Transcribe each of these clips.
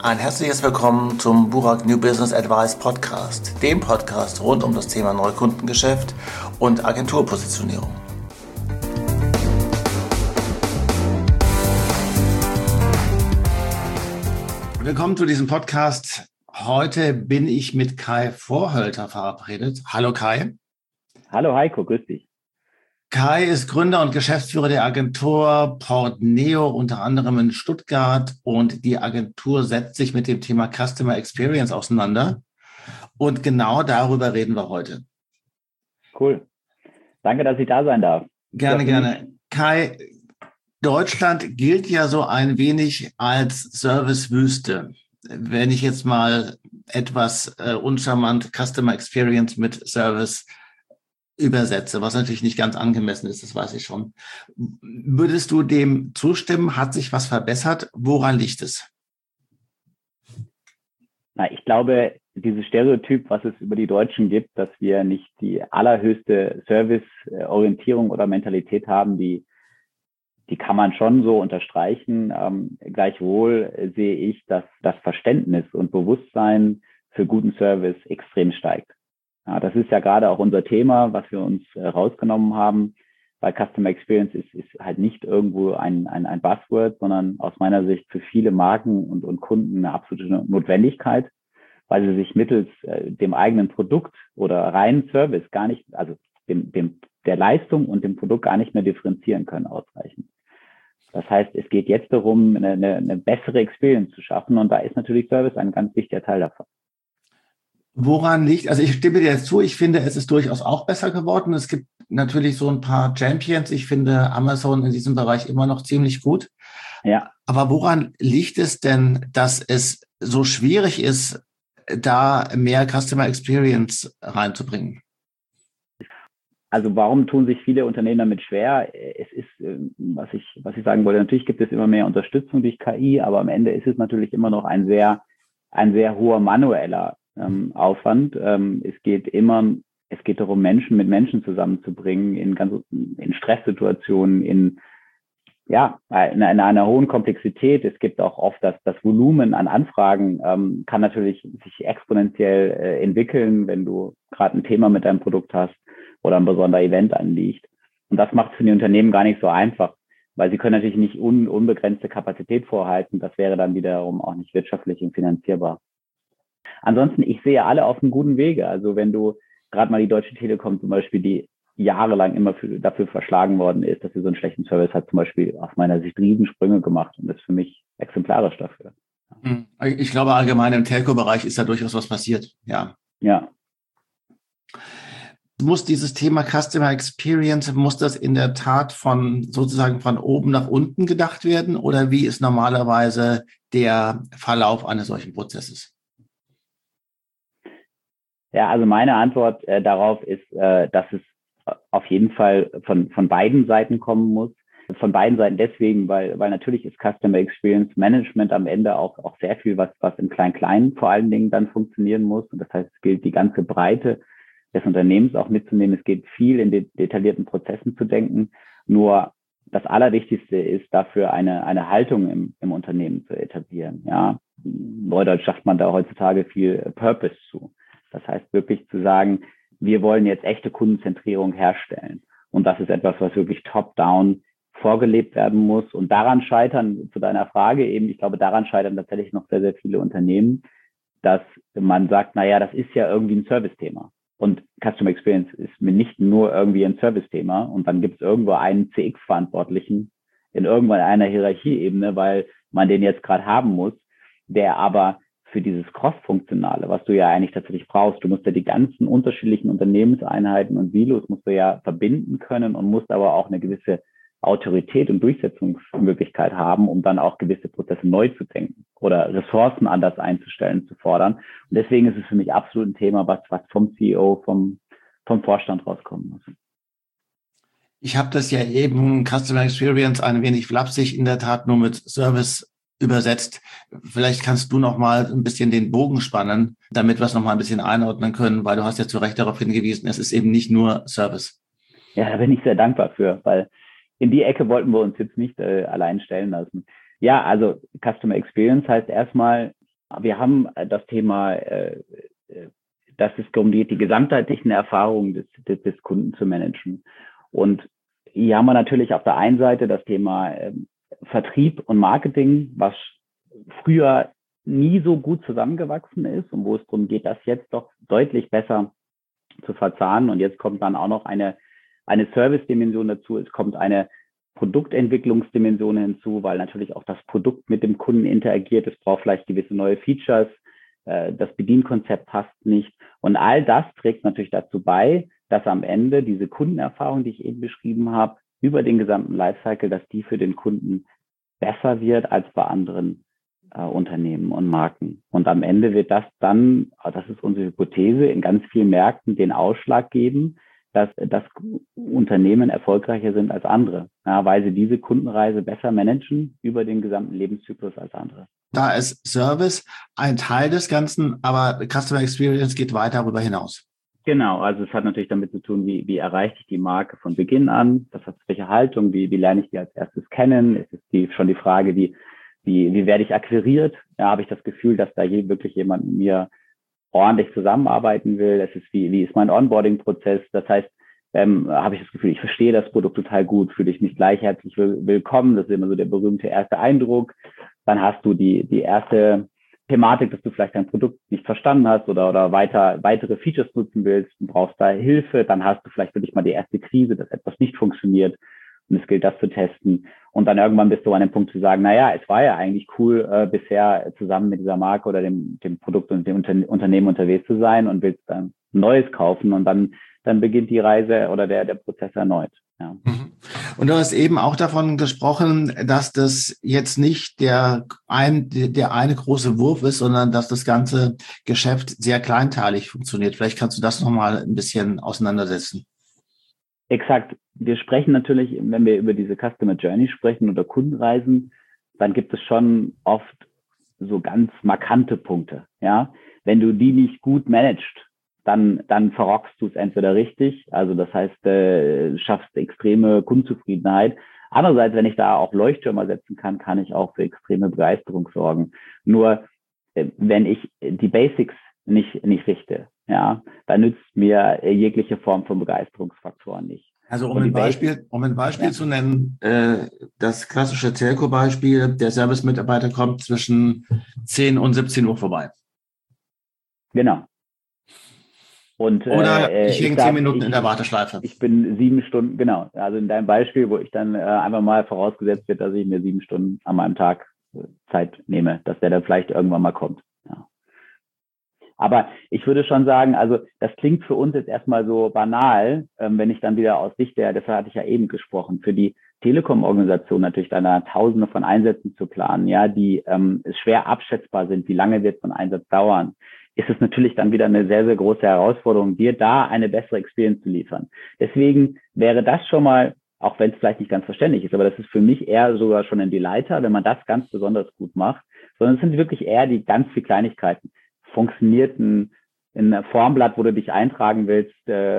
Ein herzliches Willkommen zum Burak New Business Advice Podcast, dem Podcast rund um das Thema Neukundengeschäft und Agenturpositionierung. Willkommen zu diesem Podcast. Heute bin ich mit Kai Vorhölter verabredet. Hallo Kai. Hallo Heiko, grüß dich. Kai ist Gründer und Geschäftsführer der Agentur Portneo, unter anderem in Stuttgart. Und die Agentur setzt sich mit dem Thema Customer Experience auseinander. Und genau darüber reden wir heute. Cool. Danke, dass ich da sein darf. Gerne. Kai, Deutschland gilt ja so ein wenig als Servicewüste. Wenn ich jetzt mal etwas uncharmant Customer Experience mit Service übersetze, was natürlich nicht ganz angemessen ist, das weiß ich schon. Würdest du dem zustimmen? Hat sich was verbessert? Woran liegt es? Ich glaube, dieses Stereotyp, was es über die Deutschen gibt, dass wir nicht die allerhöchste Serviceorientierung oder Mentalität haben, die kann man schon so unterstreichen. Gleichwohl sehe ich, dass das Verständnis und Bewusstsein für guten Service extrem steigt. Ja, das ist ja gerade auch unser Thema, was wir uns rausgenommen haben, weil Customer Experience ist halt nicht irgendwo ein Buzzword, sondern aus meiner Sicht für viele Marken und Kunden eine absolute Notwendigkeit, weil sie sich mittels dem eigenen Produkt oder reinen Service gar nicht, also der Leistung und dem Produkt gar nicht mehr differenzieren können ausreichend. Das heißt, es geht jetzt darum, eine bessere Experience zu schaffen, und da ist natürlich Service ein ganz wichtiger Teil davon. Woran liegt, also ich stimme dir jetzt zu, ich finde, es ist durchaus auch besser geworden. Es gibt natürlich so ein paar Champions. Ich finde Amazon in diesem Bereich immer noch ziemlich gut. Ja. Aber woran liegt es denn, dass es so schwierig ist, da mehr Customer Experience reinzubringen? Also warum tun sich viele Unternehmen damit schwer? Es ist, was ich sagen wollte, natürlich gibt es immer mehr Unterstützung durch KI, aber am Ende ist es natürlich immer noch ein sehr hoher manueller Aufwand. Es geht darum, Menschen mit Menschen zusammenzubringen in Stresssituationen, in einer hohen Komplexität. Es gibt auch oft das Volumen an Anfragen kann natürlich sich exponentiell entwickeln, wenn du gerade ein Thema mit deinem Produkt hast oder ein besonderer Event anliegt. Und das macht es für die Unternehmen gar nicht so einfach, weil sie können natürlich nicht unbegrenzte Kapazität vorhalten. Das wäre dann wiederum auch nicht wirtschaftlich und finanzierbar. Ansonsten, ich sehe alle auf einem guten Wege. Also wenn du gerade mal die Deutsche Telekom zum Beispiel, die jahrelang immer dafür verschlagen worden ist, dass sie so einen schlechten Service hat, zum Beispiel aus meiner Sicht Riesensprünge gemacht, und das ist für mich exemplarisch dafür. Ich glaube, allgemein im Telco-Bereich ist da durchaus was passiert. Ja. Muss dieses Thema Customer Experience, muss das in der Tat sozusagen von oben nach unten gedacht werden, oder wie ist normalerweise der Verlauf eines solchen Prozesses? Ja, also meine Antwort darauf ist, dass es auf jeden Fall von beiden Seiten kommen muss. Von beiden Seiten deswegen, weil natürlich ist Customer Experience Management am Ende auch sehr viel, was im Klein-Kleinen vor allen Dingen dann funktionieren muss. Und das heißt, es gilt, die ganze Breite des Unternehmens auch mitzunehmen. Es geht viel in detaillierten Prozessen zu denken. Nur das Allerwichtigste ist dafür eine Haltung im Unternehmen zu etablieren. Ja, neudeutsch sagt man da heutzutage viel Purpose zu. Das heißt wirklich zu sagen, wir wollen jetzt echte Kundenzentrierung herstellen. Und das ist etwas, was wirklich top-down vorgelebt werden muss. Und daran scheitern, zu deiner Frage eben, ich glaube, daran scheitern tatsächlich noch sehr, sehr viele Unternehmen, dass man sagt, das ist ja irgendwie ein Service-Thema. Und Customer Experience ist nicht nur irgendwie ein Service-Thema. Und dann gibt es irgendwo einen CX-Verantwortlichen in irgendwann einer Hierarchieebene, weil man den jetzt gerade haben muss, der aber für dieses Cross-Funktionale, was du ja eigentlich tatsächlich brauchst. Du musst ja die ganzen unterschiedlichen Unternehmenseinheiten und Silos musst du ja verbinden können und musst aber auch eine gewisse Autorität und Durchsetzungsmöglichkeit haben, um dann auch gewisse Prozesse neu zu denken oder Ressourcen anders einzustellen, zu fordern. Und deswegen ist es für mich absolut ein Thema, was vom CEO, vom Vorstand rauskommen muss. Ich habe das ja eben, Customer Experience, ein wenig flapsig in der Tat nur mit Service übersetzt. Vielleicht kannst du noch mal ein bisschen den Bogen spannen, damit wir es noch mal ein bisschen einordnen können, weil du hast ja zu Recht darauf hingewiesen, es ist eben nicht nur Service. Ja, da bin ich sehr dankbar für, weil in die Ecke wollten wir uns jetzt nicht allein stellen lassen. Ja, also Customer Experience heißt erstmal, Wir haben das Thema, dass es darum geht, die gesamtheitlichen Erfahrungen des Kunden zu managen. Und hier haben wir natürlich auf der einen Seite das Thema Vertrieb und Marketing, was früher nie so gut zusammengewachsen ist und wo es darum geht, das jetzt doch deutlich besser zu verzahnen. Und jetzt kommt dann auch noch eine Service-Dimension dazu. Es kommt eine Produktentwicklungsdimension hinzu, weil natürlich auch das Produkt mit dem Kunden interagiert. Es braucht vielleicht gewisse neue Features. Das Bedienkonzept passt nicht. Und all das trägt natürlich dazu bei, dass am Ende diese Kundenerfahrung, die ich eben beschrieben habe, über den gesamten Lifecycle, dass die für den Kunden besser wird als bei anderen Unternehmen und Marken. Und am Ende wird das dann, das ist unsere Hypothese, in ganz vielen Märkten den Ausschlag geben, dass Unternehmen erfolgreicher sind als andere, ja, weil sie diese Kundenreise besser managen über den gesamten Lebenszyklus als andere. Da ist Service ein Teil des Ganzen, aber Customer Experience geht weit darüber hinaus. Genau, also es hat natürlich damit zu tun, wie erreiche ich die Marke von Beginn an, das hat welche Haltung, wie lerne ich die als erstes kennen, es ist schon die Frage, wie werde ich akquiriert, ja, habe ich das Gefühl, dass da wirklich jemand mit mir ordentlich zusammenarbeiten will, es ist wie ist mein Onboarding-Prozess, das heißt, habe ich das Gefühl, ich verstehe das Produkt total gut, fühle ich mich gleich herzlich willkommen, das ist immer so der berühmte erste Eindruck, dann hast du die erste Thematik, dass du vielleicht dein Produkt nicht verstanden hast oder weitere Features nutzen willst und brauchst da Hilfe, dann hast du vielleicht wirklich mal die erste Krise, dass etwas nicht funktioniert und es gilt, das zu testen. Und dann irgendwann bist du an dem Punkt zu sagen, naja, es war ja eigentlich cool, bisher zusammen mit dieser Marke oder dem Produkt und dem Unternehmen unterwegs zu sein und willst dann Neues kaufen und dann beginnt die Reise oder der Prozess erneut. Ja. Und du hast eben auch davon gesprochen, dass das jetzt nicht der eine große Wurf ist, sondern dass das ganze Geschäft sehr kleinteilig funktioniert. Vielleicht kannst du das nochmal ein bisschen auseinandersetzen. Exakt. Wir sprechen natürlich, wenn wir über diese Customer Journey sprechen oder Kundenreisen, dann gibt es schon oft so ganz markante Punkte. Ja, wenn du die nicht gut managst, dann verrockst du es entweder richtig, also das heißt, schaffst extreme Kundenzufriedenheit. Andererseits, wenn ich da auch Leuchttürme setzen kann, kann ich auch für extreme Begeisterung sorgen. Nur wenn ich die Basics nicht richte, ja, dann nützt mir jegliche Form von Begeisterungsfaktoren nicht. Also um ein Beispiel zu nennen, das klassische Telco-Beispiel, der Service-Mitarbeiter kommt zwischen 10 und 17 Uhr vorbei. Genau. Und, oder ich hänge 10 Minuten in der Warteschleife. Ich bin 7 Stunden, genau. Also in deinem Beispiel, wo ich dann einfach mal vorausgesetzt wird, dass ich mir 7 Stunden an meinem Tag Zeit nehme, dass der dann vielleicht irgendwann mal kommt. Ja. Aber ich würde schon sagen, also das klingt für uns jetzt erstmal so banal, wenn ich dann wieder aus Sicht das hatte ich ja eben gesprochen, für die Telekom-Organisation natürlich dann da Tausende von Einsätzen zu planen, ja, die schwer abschätzbar sind, wie lange wird so ein Einsatz dauern, ist es natürlich dann wieder eine sehr, sehr große Herausforderung, dir da eine bessere Experience zu liefern. Deswegen wäre das schon mal, auch wenn es vielleicht nicht ganz verständlich ist, aber das ist für mich eher sogar schon ein Delighter, wenn man das ganz besonders gut macht, sondern es sind wirklich eher die ganz viel Kleinigkeiten. Funktioniert in einem Formblatt, wo du dich eintragen willst,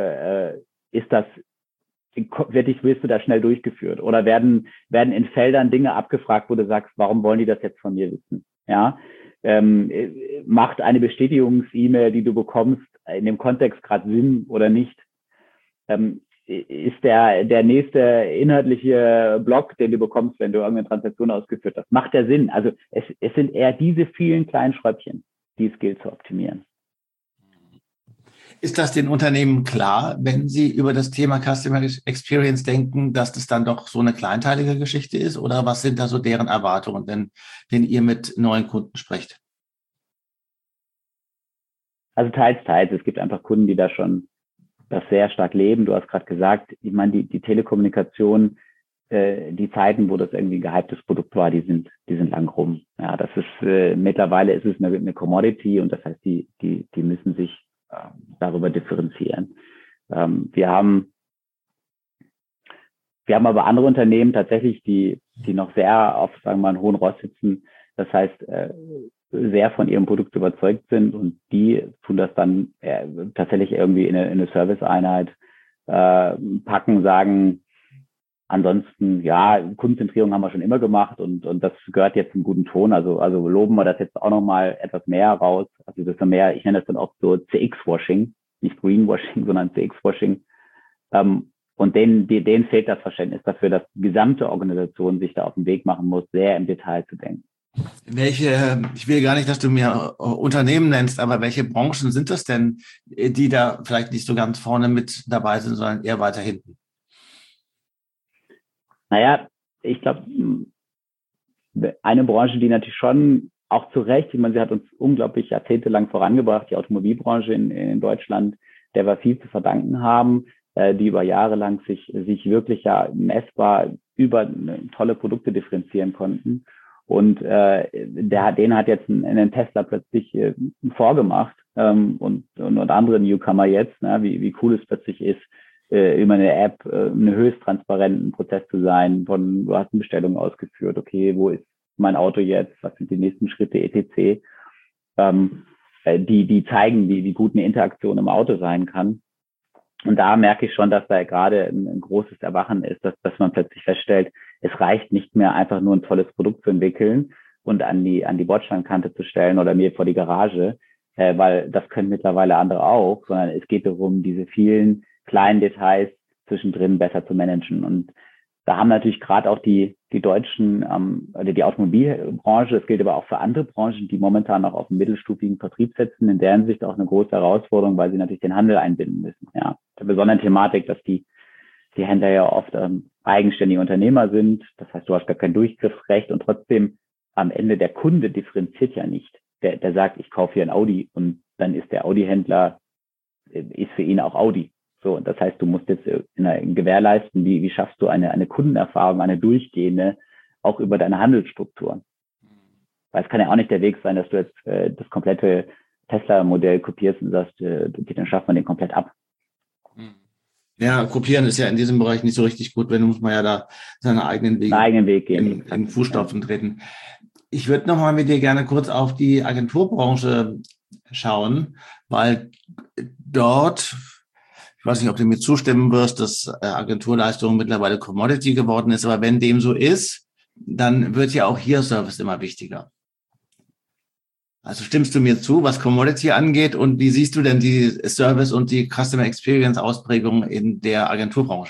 wirst du da schnell durchgeführt? Oder werden in Feldern Dinge abgefragt, wo du sagst, warum wollen die das jetzt von mir wissen? Ja, macht eine Bestätigungs-E-Mail, die du bekommst, in dem Kontext gerade Sinn oder nicht? Ist der nächste inhaltliche Block, den du bekommst, wenn du irgendeine Transaktion ausgeführt hast, macht der Sinn? Also es sind eher diese vielen kleinen Schräubchen, die es gilt zu optimieren. Ist das den Unternehmen klar, wenn sie über das Thema Customer Experience denken, dass das dann doch so eine kleinteilige Geschichte ist? Oder was sind da so deren Erwartungen, wenn ihr mit neuen Kunden sprecht? Also teils. Es gibt einfach Kunden, die da schon das sehr stark leben. Du hast gerade gesagt, ich meine, die Telekommunikation, die Zeiten, wo das irgendwie ein gehyptes Produkt war, die sind lang rum. Ja, das ist mittlerweile ist es eine Commodity und das heißt, die müssen sich darüber differenzieren. Wir haben aber andere Unternehmen tatsächlich, die noch sehr auf, sagen wir mal, einen hohen Ross sitzen. Das heißt, sehr von ihrem Produkt überzeugt sind und die tun das dann tatsächlich irgendwie in eine Serviceeinheit packen, sagen, Ansonsten, ja, Kundenzentrierung haben wir schon immer gemacht und das gehört jetzt zum guten Ton. Also loben wir das jetzt auch nochmal etwas mehr raus. Also das ist mehr, ich nenne das dann auch so CX-Washing, nicht Greenwashing, sondern CX-Washing. Und denen fehlt das Verständnis dafür, dass die gesamte Organisation sich da auf den Weg machen muss, sehr im Detail zu denken. Ich will gar nicht, dass du mir Unternehmen nennst, aber welche Branchen sind das denn, die da vielleicht nicht so ganz vorne mit dabei sind, sondern eher weiter hinten? Naja, ich glaube, eine Branche, die natürlich schon auch zu Recht, ich meine, sie hat uns unglaublich jahrzehntelang vorangebracht, die Automobilbranche in Deutschland, der wir viel zu verdanken haben, die über Jahre lang sich wirklich ja messbar über tolle Produkte differenzieren konnten. Und denen hat jetzt einen Tesla plötzlich vorgemacht und andere Newcomer jetzt, ne, wie cool es plötzlich ist, über eine App einen höchst transparenten Prozess zu sein, du hast eine Bestellung ausgeführt, okay, wo ist mein Auto jetzt, was sind die nächsten Schritte, etc. Die zeigen, wie gut eine Interaktion im Auto sein kann. Und da merke ich schon, dass da gerade ein großes Erwachen ist, dass man plötzlich feststellt, es reicht nicht mehr einfach nur ein tolles Produkt zu entwickeln und an die Bordsteinkante zu stellen oder mir vor die Garage, weil das können mittlerweile andere auch, sondern es geht darum, diese vielen kleinen Details zwischendrin besser zu managen. Und da haben natürlich gerade auch die Deutschen oder die Automobilbranche, es gilt aber auch für andere Branchen, die momentan noch auf einen mittelstufigen Vertrieb setzen, in deren Sicht auch eine große Herausforderung, weil sie natürlich den Handel einbinden müssen. Ja, der besonderen Thematik, dass die Händler ja oft eigenständige Unternehmer sind. Das heißt, du hast gar kein Durchgriffsrecht und trotzdem am Ende der Kunde differenziert ja nicht. Der sagt, ich kaufe hier ein Audi und dann ist der Audi-Händler, ist für ihn auch Audi. So, das heißt, du musst jetzt gewährleisten, wie schaffst du eine Kundenerfahrung, eine durchgehende, auch über deine Handelsstrukturen. Weil es kann ja auch nicht der Weg sein, dass du jetzt das komplette Tesla-Modell kopierst und sagst, okay, dann schafft man den komplett ab. Ja, kopieren ist ja in diesem Bereich nicht so richtig gut, wenn muss man ja da seine eigenen Weg gehen. In Fußstapfen treten. Ich würde nochmal mit dir gerne kurz auf die Agenturbranche schauen, weil dort, ich weiß nicht, ob du mir zustimmen wirst, dass Agenturleistung mittlerweile Commodity geworden ist, aber wenn dem so ist, dann wird ja auch hier Service immer wichtiger. Also stimmst du mir zu, was Commodity angeht, und wie siehst du denn die Service und die Customer Experience Ausprägung in der Agenturbranche?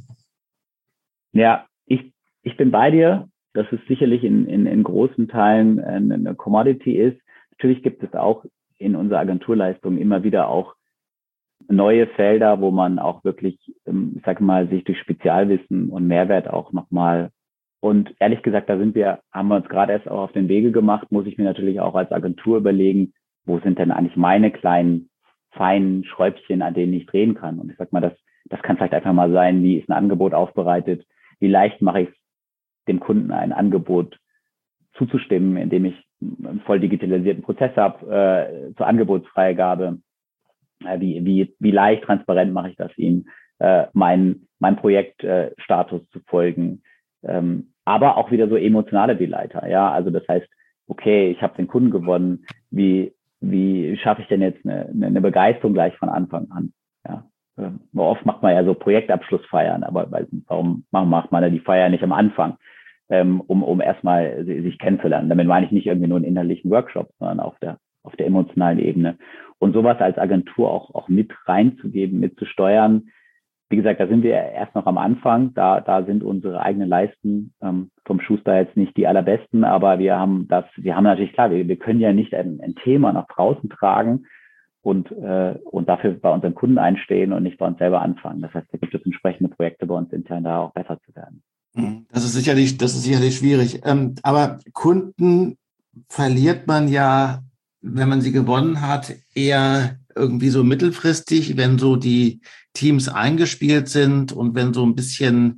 Ja, ich bin bei dir, dass es sicherlich in großen Teilen eine Commodity ist. Natürlich gibt es auch in unserer Agenturleistung immer wieder auch neue Felder, wo man auch wirklich, ich sage mal, sich durch Spezialwissen und Mehrwert auch nochmal. Und ehrlich gesagt, haben wir uns gerade erst auch auf den Wege gemacht, muss ich mir natürlich auch als Agentur überlegen, wo sind denn eigentlich meine kleinen, feinen Schräubchen, an denen ich drehen kann. Und ich sag mal, das kann vielleicht einfach mal sein, wie ist ein Angebot aufbereitet, wie leicht mache ich es dem Kunden ein Angebot zuzustimmen, indem ich einen voll digitalisierten Prozess habe zur Angebotsfreigabe. Wie leicht, transparent mache ich das ihm, mein Projektstatus zu folgen. Aber auch wieder so emotionale Begleiter. Ja, also das heißt, okay, ich habe den Kunden gewonnen. Wie schaffe ich denn jetzt eine Begeisterung gleich von Anfang an? Ja, oft macht man ja so Projektabschlussfeiern, aber warum macht man da die Feier nicht am Anfang, um erstmal sich kennenzulernen? Damit meine ich nicht irgendwie nur einen innerlichen Workshop, sondern auf der emotionalen Ebene. Und sowas als Agentur auch mit reinzugeben, mitzusteuern. Wie gesagt, da sind wir erst noch am Anfang. Da sind unsere eigenen Leisten vom Schuster jetzt nicht die allerbesten, aber wir haben natürlich klar, wir können ja nicht ein Thema nach draußen tragen und dafür bei unseren Kunden einstehen und nicht bei uns selber anfangen. Das heißt, da gibt es entsprechende Projekte bei uns intern, da auch besser zu werden. Das ist sicherlich schwierig. Aber Kunden verliert man ja, wenn man sie gewonnen hat, eher irgendwie so mittelfristig, wenn so die Teams eingespielt sind und wenn so ein bisschen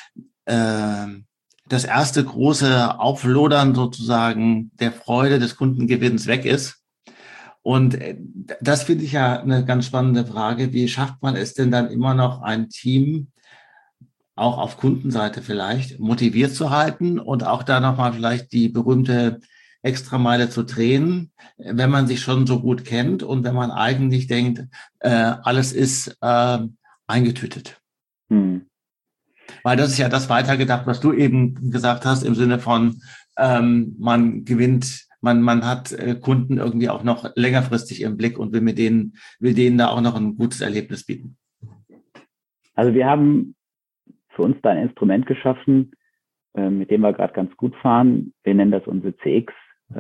das erste große Auflodern sozusagen der Freude des Kundengewinns weg ist. Und das finde ich ja eine ganz spannende Frage. Wie schafft man es denn dann immer noch, ein Team auch auf Kundenseite vielleicht motiviert zu halten und auch da nochmal vielleicht die berühmte Extrameile zu drehen, wenn man sich schon so gut kennt und wenn man eigentlich denkt, alles ist eingetütet. Weil das ist ja das weitergedacht, was du eben gesagt hast, im Sinne von, man gewinnt, man hat Kunden irgendwie auch noch längerfristig im Blick und will denen da auch noch ein gutes Erlebnis bieten. Also wir haben für uns da ein Instrument geschaffen, mit dem wir gerade ganz gut fahren. Wir nennen das unsere CX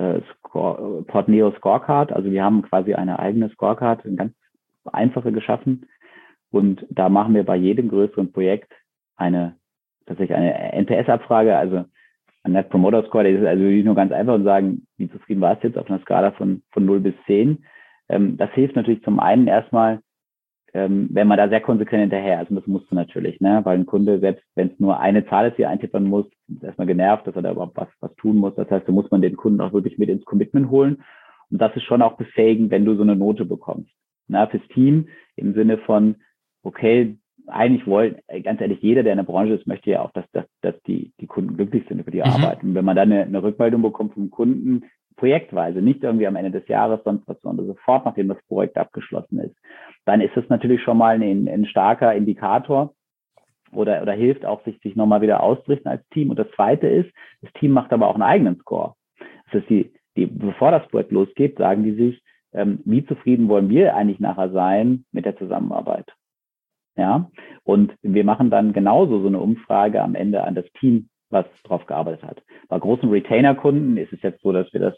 Portneo Scorecard. Also wir haben quasi eine eigene Scorecard, eine ganz einfache geschaffen. Und da machen wir bei jedem größeren Projekt tatsächlich eine NPS-Abfrage, also ein Net Promoter Score. Das ist also nur ganz einfach und sagen, wie zufrieden warst du jetzt auf einer Skala von 0 bis 10. Das hilft natürlich zum einen erstmal, wenn man da sehr konsequent hinterher, also das musst du natürlich, ne, weil ein Kunde, selbst wenn es nur eine Zahl ist, die er eintippern muss, ist erstmal genervt, dass er da überhaupt was tun muss. Das heißt, da muss man den Kunden auch wirklich mit ins Commitment holen. Und das ist schon auch befähigend, wenn du so eine Note bekommst. Na, fürs Team im Sinne von, okay, eigentlich ganz ehrlich, jeder, der in der Branche ist, möchte ja auch, dass die Kunden glücklich sind über die Arbeit. Und wenn man dann eine Rückmeldung bekommt vom Kunden, projektweise, nicht irgendwie am Ende des Jahres, sonst was, sondern sofort, nachdem das Projekt abgeschlossen ist, dann ist es natürlich schon mal ein starker Indikator oder hilft auch, sich nochmal wieder auszurichten als Team. Und das Zweite ist, das Team macht aber auch einen eigenen Score. Das heißt, bevor das Projekt losgeht, sagen die sich, wie zufrieden wollen wir eigentlich nachher sein mit der Zusammenarbeit? Ja, und wir machen dann genauso so eine Umfrage am Ende an das Team, was drauf gearbeitet hat. Bei großen Retainer-Kunden ist es jetzt so, dass wir das,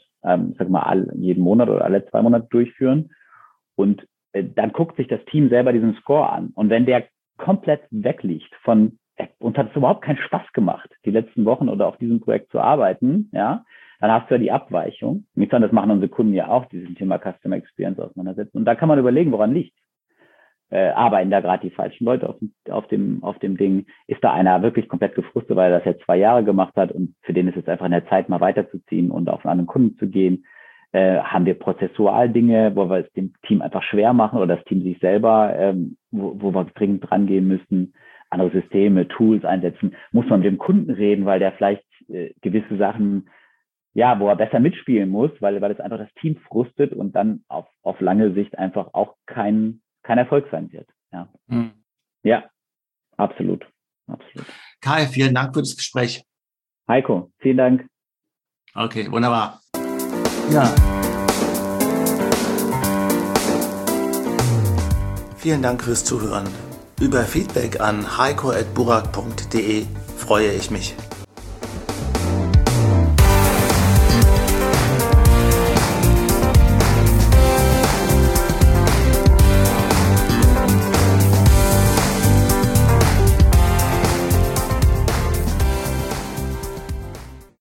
jeden Monat oder alle 2 Monate durchführen. Und dann guckt sich das Team selber diesen Score an. Und wenn der komplett wegliegt und hat es überhaupt keinen Spaß gemacht, die letzten Wochen oder auf diesem Projekt zu arbeiten, ja, dann hast du ja die Abweichung. Das machen unsere Kunden ja auch, die sich mit dem Thema Customer Experience auseinandersetzen. Und da kann man überlegen, woran liegt. Arbeiten da gerade die falschen Leute auf dem Ding? Ist da einer wirklich komplett gefrustet, weil er das jetzt 2 Jahre gemacht hat und für den ist jetzt einfach in der Zeit, mal weiterzuziehen und auf einen anderen Kunden zu gehen? Haben wir prozessual Dinge, wo wir es dem Team einfach schwer machen oder das Team sich selber, wo wir dringend dran gehen müssen? Andere Systeme, Tools einsetzen? Muss man mit dem Kunden reden, weil der vielleicht gewisse Sachen, ja, wo er besser mitspielen muss, weil es einfach das Team frustet und dann auf lange Sicht einfach auch kein Erfolg sein wird. Ja, Ja, absolut. Kai, vielen Dank für das Gespräch. Heiko, vielen Dank. Okay, wunderbar. Ja. Vielen Dank fürs Zuhören. Über Feedback an heiko@burak.de freue ich mich.